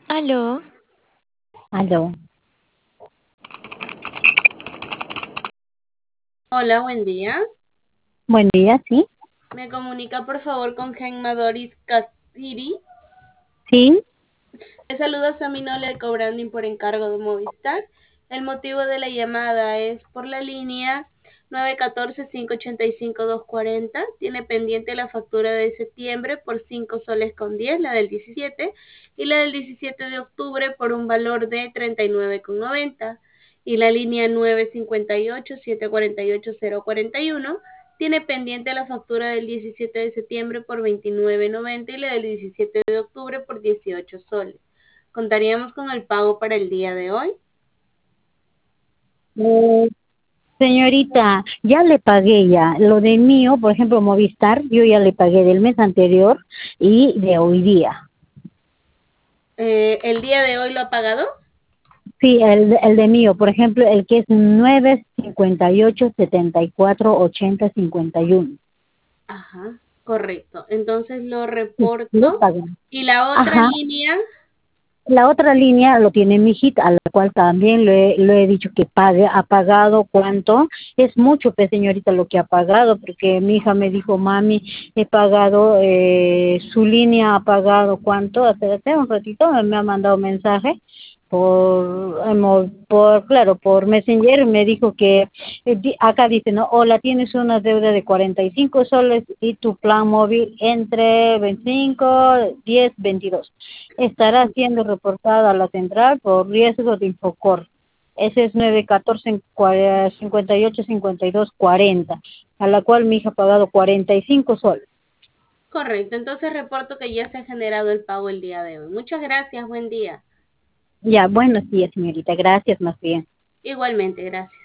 Aló, Aló, Hola, buen día. buen día, ¿sí? ¿Me comunica por favor con Gemma Doris Casiri? Sí, Le saluda Sami Nole de Cobranding por encargo de Movistar. El motivo de la llamada es por la línea 914-585-240. Tiene pendiente la factura de septiembre por 5 soles con 10, la del 17, y la del 17 de octubre por un valor de 39,90. Y la línea 958-748-041 tiene pendiente la factura del 17 de septiembre por 29,90 y la del 17 de octubre por 18 soles. ¿Contaríamos con el pago para el día de hoy? eh, señorita, ya le pagué ya. Lo de mío, por ejemplo, Movistar, yo ya le pagué del mes anterior y de hoy día. ¿El día de hoy lo ha pagado? Sí, el de mío, por ejemplo, el que es 958-74-80-51. Ajá, correcto. Entonces lo Sí, le reporto. pagué. ¿Y la otra Ajá. línea? La otra línea lo tiene mi hijita, a la cual también le he dicho que pague, ha pagado cuánto, es mucho, pues señorita, lo que ha pagado, porque mi hija me dijo, mami, he pagado, su línea ha pagado cuánto, hace un ratito me ha mandado un mensaje claro, por Messenger, me dijo que, acá dice, no, hola, tienes una deuda de 45 soles y tu plan móvil entre 25, 10, 22 estará siendo reportada a la central por riesgo de Infocor. Ese es 914 58 52 40, a la cual mi hija ha pagado 45 soles. Correcto. Entonces reporto que ya se ha generado el pago el día de hoy. Muchas gracias. Buen día. Ya, buenos días, señorita. Gracias, más bien. Igualmente, gracias.